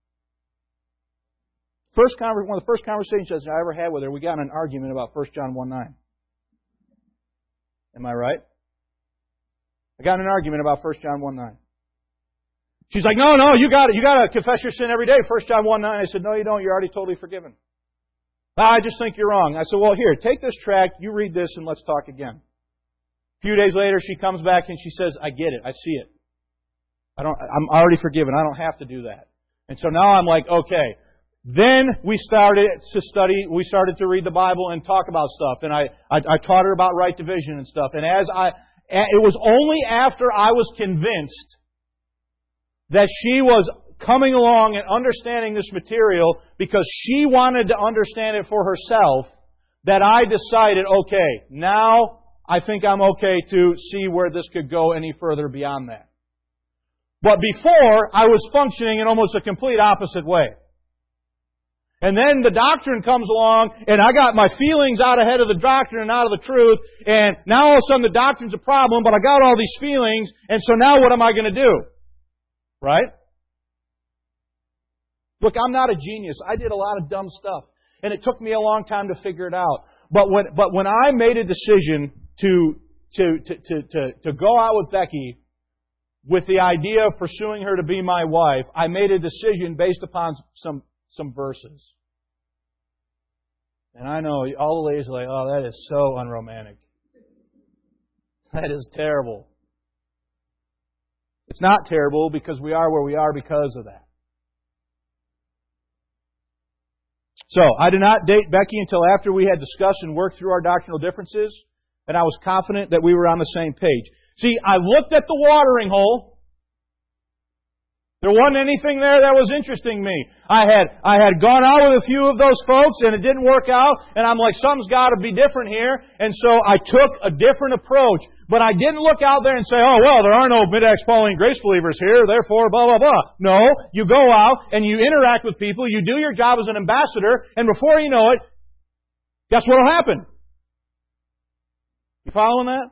One of the first conversations I ever had with her, we got in an argument about 1 John 1:9. Am I right? I got in an argument about 1 John 1:9. She's like, no, you got to confess your sin every day. 1 John 1:9. I said, no, you don't. You're already totally forgiven. I just think you're wrong. I said, well, here, take this tract, you read this, and let's talk again. A few days later, she comes back and she says, I get it. I see it. I'm already forgiven. I don't have to do that. And so now I'm like, okay. Then we started to study, we started to read the Bible and talk about stuff. And I taught her about right division and stuff. And it was only after I was convinced that she was coming along and understanding this material because she wanted to understand it for herself that I decided, okay, now I think I'm okay to see where this could go any further beyond that. But before, I was functioning in almost a complete opposite way. And then the doctrine comes along, and I got my feelings out ahead of the doctrine and out of the truth, and now all of a sudden the doctrine's a problem, but I got all these feelings, and so now what am I going to do? Right? Look, I'm not a genius. I did a lot of dumb stuff, and it took me a long time to figure it out. But when I made a decision to go out with Becky with the idea of pursuing her to be my wife, I made a decision based upon some verses. And I know all the ladies are like, oh, that is so unromantic. That is terrible. It's not terrible because we are where we are because of that. So, I did not date Becky until after we had discussed and worked through our doctrinal differences, and I was confident that we were on the same page. See, I looked at the watering hole. There wasn't anything there that was interesting me. I had gone out with a few of those folks and it didn't work out, and I'm like, something's got to be different here. And so I took a different approach. But I didn't look out there and say, oh, well, there are no Mid-Acts Pauline grace believers here, therefore, blah, blah, blah. No, you go out and you interact with people, you do your job as an ambassador, and before you know it, guess what will happen? You following that?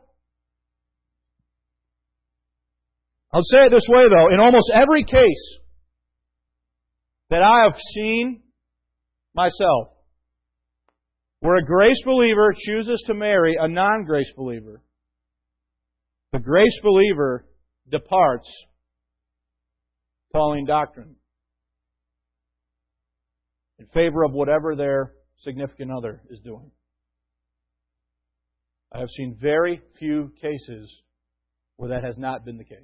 I'll say it this way, though. In almost every case that I have seen myself, where a grace believer chooses to marry a non-grace believer, the grace believer departs Pauline doctrine in favor of whatever their significant other is doing. I have seen very few cases where that has not been the case.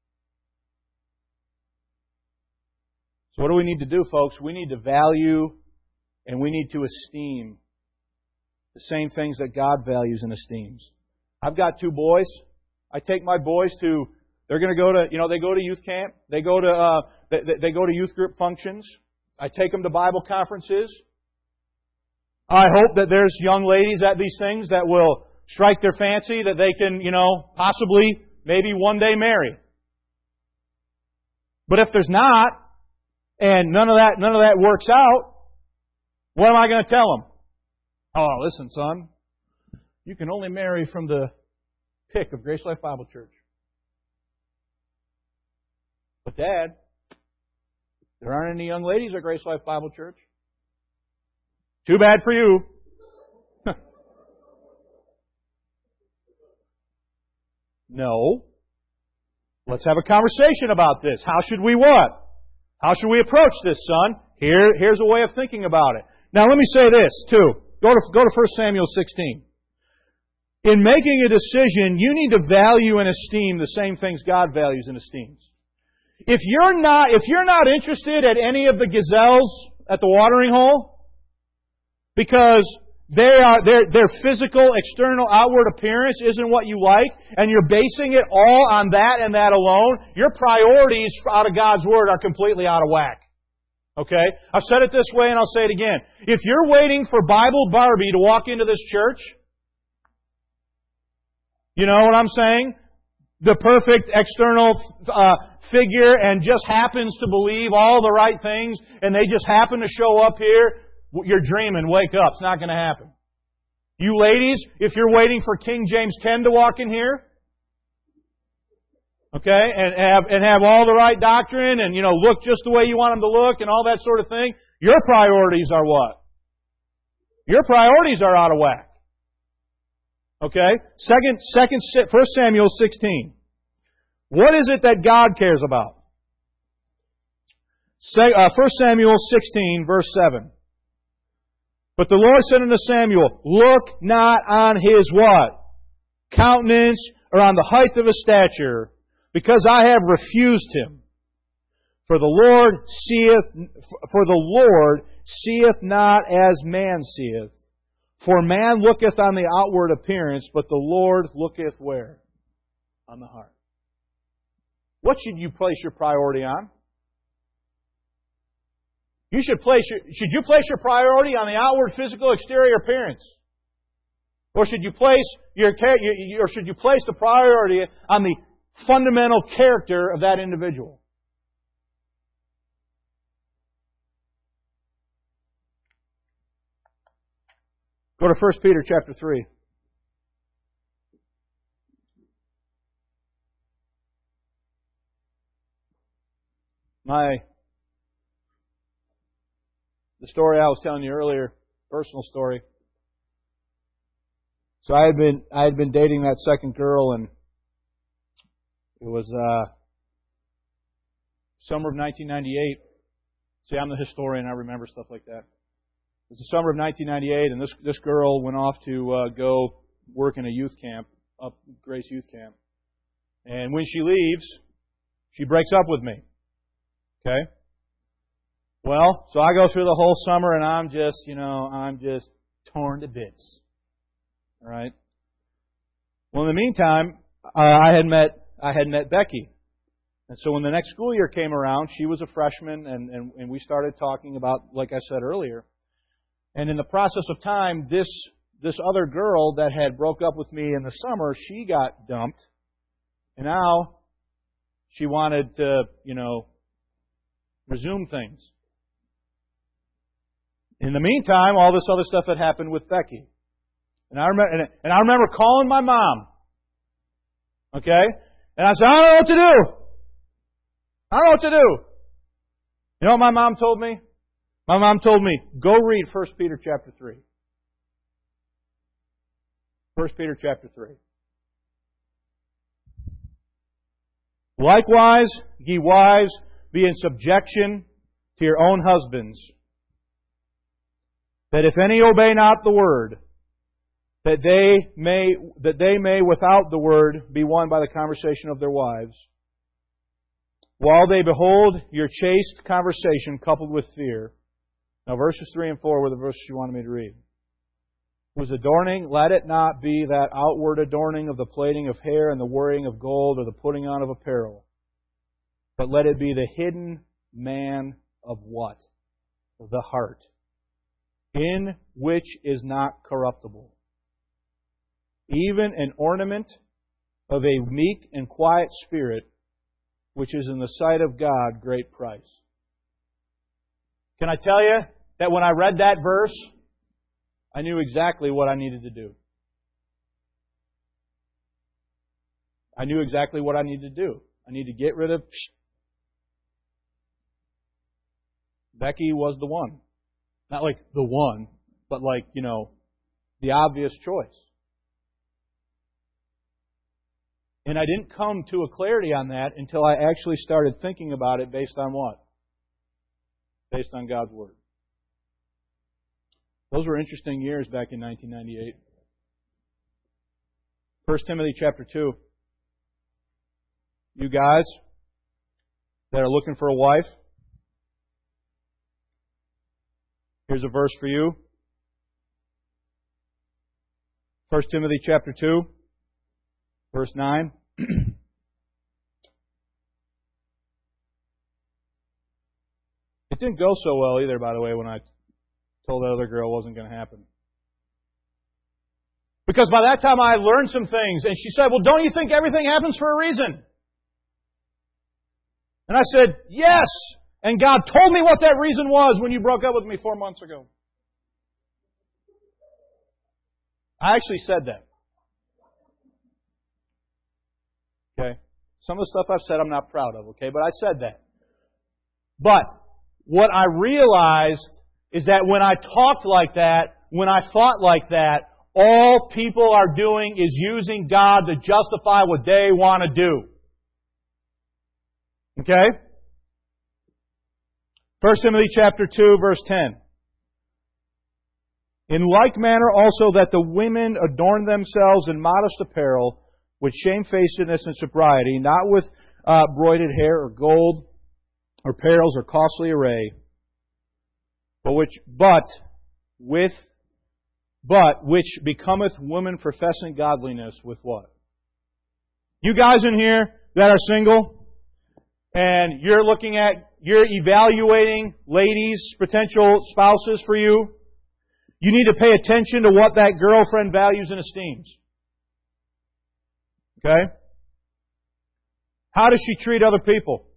So what do we need to do, folks? We need to value and we need to esteem the same things that God values and esteems. I've got 2 boys. I take my boys to, they're going to go to, they go to youth camp. They go to youth group functions. I take them to Bible conferences. I hope that there's young ladies at these things that will strike their fancy, that they can, possibly, maybe one day marry. But if there's not, and none of that works out, what am I going to tell them? Oh, listen, son, you can only marry from the pick of Grace Life Bible Church. But Dad, there aren't any young ladies at Grace Life Bible Church. Too bad for you. No. Let's have a conversation about this. How should we what? How should we approach this, son? Here's a way of thinking about it. Now let me say this, too. Go to 1 Samuel 16. In making a decision, you need to value and esteem the same things God values and esteems. If you're not interested at any of the gazelles at the watering hole, because their physical, external, outward appearance isn't what you like, and you're basing it all on that and that alone, your priorities out of God's Word are completely out of whack. Okay? I've said it this way and I'll say it again. If you're waiting for Bible Barbie to walk into this church, you know what I'm saying? The perfect external figure and just happens to believe all the right things and they just happen to show up here, you're dreaming. Wake up. It's not going to happen. You ladies, if you're waiting for King James Ken to walk in here, okay, and have all the right doctrine and, look just the way you want them to look and all that sort of thing, your priorities are what? Your priorities are out of whack. Okay? 1 Samuel 16. What is it that God cares about? 1 Samuel 16, verse 7. But the Lord said unto Samuel, look not on his what? Countenance, or on the height of his stature, because I have refused him. For the Lord seeth not as man seeth. For man looketh on the outward appearance, but the Lord looketh where? On the heart. What should you place your priority on? Should you place your priority on the outward physical exterior appearance? Or should you place the priority on the fundamental character of that individual? Go to 1 Peter chapter 3. The story I was telling you earlier, personal story. So I had been dating that second girl, and it was summer of 1998. See, I'm the historian. I remember stuff like that. It was the summer of 1998, and this girl went off to go work in a youth camp, up Grace Youth Camp. And when she leaves, She breaks up with me. Okay? Well, so I go through the whole summer and I'm just torn to bits. All right? Well, in the meantime, I had met Becky. And so when the next school year came around, she was a freshman and we started talking about, like I said earlier. And in the process of time, this other girl that had broke up with me in the summer, she got dumped. And now she wanted to, resume things. In the meantime, all this other stuff had happened with Becky. And I remember calling my mom. Okay? And I said, I don't know what to do. I don't know what to do. You know what my mom told me? My mom told me, go read 1 Peter chapter 3. 1 Peter chapter 3. Likewise, ye wives, be in subjection to your own husbands, that if any obey not the word, that they may without the word be won by the conversation of their wives, while they behold your chaste conversation coupled with fear. Now verses 3 and 4 were the verses you wanted me to read. Was adorning, let it not be that outward adorning of the plaiting of hair and the wearing of gold or the putting on of apparel, but let it be the hidden man of what? The heart, in which is not corruptible, even an ornament of a meek and quiet spirit, which is in the sight of God great price. Can I tell you that when I read that verse, I knew exactly what I needed to do. I knew exactly what I needed to do. I need to get rid of... Becky was the one. Not like the one, but like, the obvious choice. And I didn't come to a clarity on that until I actually started thinking about it based on what? Based on God's Word. Those were interesting years back in 1998. 1 Timothy chapter 2. You guys that are looking for a wife, here's a verse for you. 1 Timothy chapter 2, verse 9. It didn't go so well either, by the way, when I told that other girl it wasn't going to happen. Because by that time I learned some things, and she said, well, don't you think everything happens for a reason? And I said, yes! And God told me what that reason was when you broke up with me 4 months ago. I actually said that. Okay? Some of the stuff I've said I'm not proud of, okay? But I said that. But what I realized is that when I talked like that, when I thought like that, all people are doing is using God to justify what they want to do. Okay? 1 Timothy chapter 2, verse 10. In like manner also that the women adorn themselves in modest apparel, with shamefacedness and sobriety, not with broided hair or gold or pearls or costly array, but which becometh women professing godliness with what? You guys in here that are single, and you're evaluating ladies, potential spouses for you, you need to pay attention to what that girlfriend values and esteems. Okay? How does she treat other people?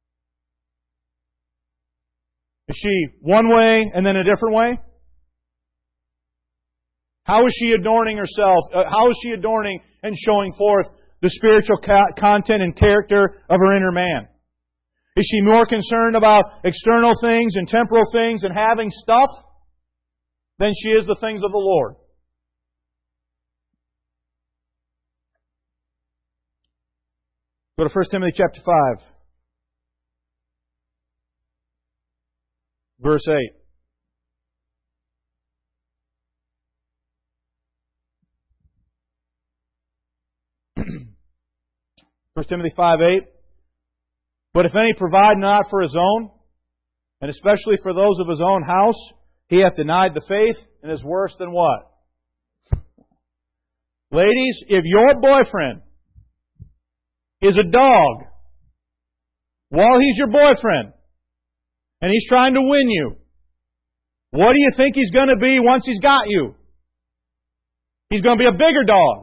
Is she one way and then a different way? How is she adorning herself? How is she adorning and showing forth the spiritual content and character of her inner man? Is she more concerned about external things and temporal things and having stuff than she is the things of the Lord? Go to 1 Timothy chapter 5. Verse 8. 1 Timothy 5:8. But if any provide not for his own, and especially for those of his own house, he hath denied the faith and is worse than what? Ladies, if your boyfriend is a dog while he's your boyfriend and he's trying to win you, what do you think he's going to be once he's got you? He's going to be a bigger dog.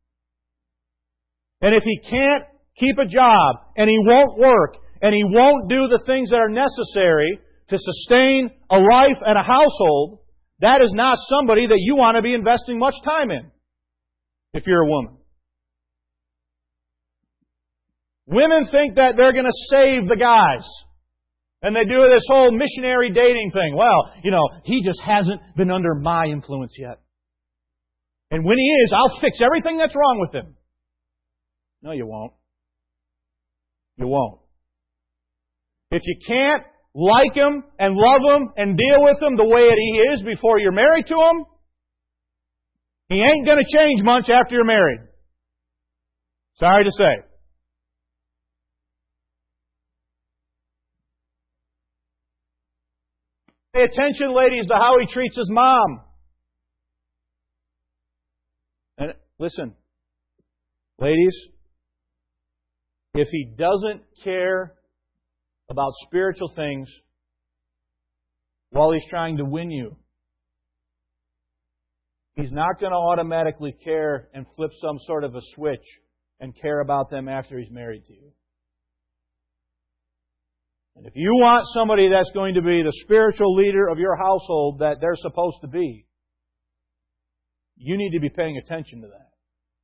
And if he can't keep a job, and he won't work, and he won't do the things that are necessary to sustain a life and a household, that is not somebody that you want to be investing much time in, if you're a woman. Women think that they're going to save the guys. And they do this whole missionary dating thing. Well, he just hasn't been under my influence yet. And when he is, I'll fix everything that's wrong with him. No, you won't. You won't. If you can't like him and love him and deal with him the way that he is before you're married to him, he ain't going to change much after you're married. Sorry to say. Pay attention, ladies, to how he treats his mom. And listen, ladies, if he doesn't care about spiritual things while he's trying to win you, he's not going to automatically care and flip some sort of a switch and care about them after he's married to you. And if you want somebody that's going to be the spiritual leader of your household that they're supposed to be, you need to be paying attention to that.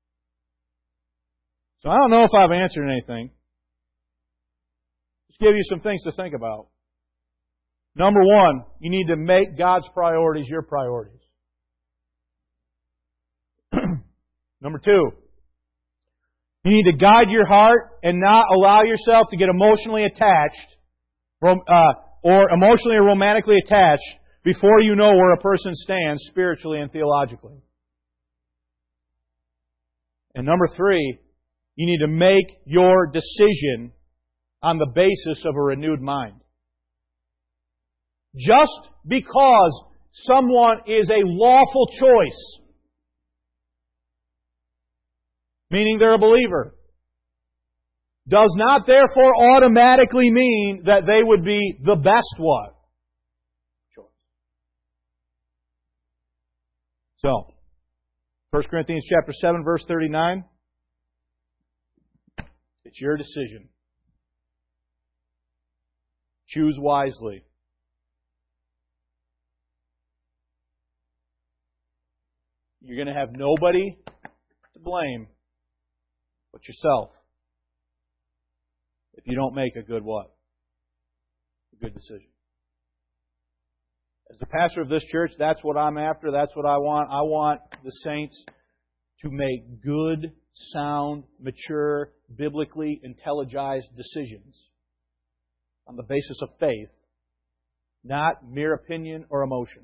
So I don't know if I've answered anything. Just give you some things to think about. Number one, you need to make God's priorities your priorities. Number two, you need to guide your heart and not allow yourself to get emotionally attached or emotionally or romantically attached before you know where a person stands spiritually and theologically. And number three, you need to make your decision on the basis of a renewed mind. Just because someone is a lawful choice, meaning they're a believer, does not therefore automatically mean that they would be the best what? Choice. So, 1 Corinthians chapter 7, verse 39. It's your decision. Choose wisely. You're going to have nobody to blame but yourself if you don't make a good what? A good decision. As the pastor of this church, that's what I'm after. That's what I want. I want the saints to make good, sound, mature, biblically intelligized decisions on the basis of faith, not mere opinion or emotion.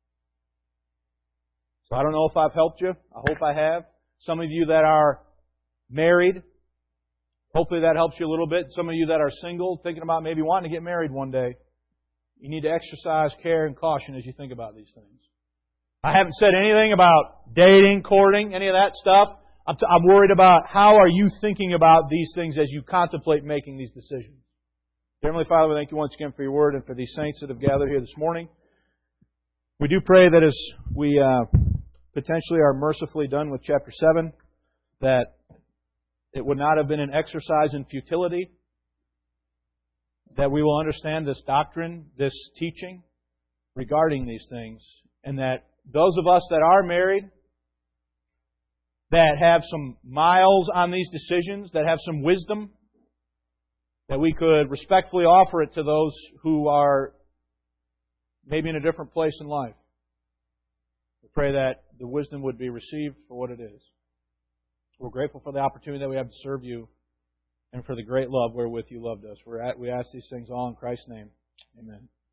So I don't know if I've helped you. I hope I have. Some of you that are married, hopefully that helps you a little bit. Some of you that are single, thinking about maybe wanting to get married one day, you need to exercise care and caution as you think about these things. I haven't said anything about dating, courting, any of that stuff. I'm worried about how are you thinking about these things as you contemplate making these decisions. Heavenly Father, we thank you once again for your word and for these saints that have gathered here this morning. We do pray that as we potentially are mercifully done with chapter 7, that it would not have been an exercise in futility, that we will understand this doctrine, this teaching regarding these things, and that those of us that are married, that have some miles on these decisions, that have some wisdom, that we could respectfully offer it to those who are maybe in a different place in life. We pray that the wisdom would be received for what it is. We're grateful for the opportunity that we have to serve you and for the great love wherewith you loved us. We ask these things all in Christ's name. Amen.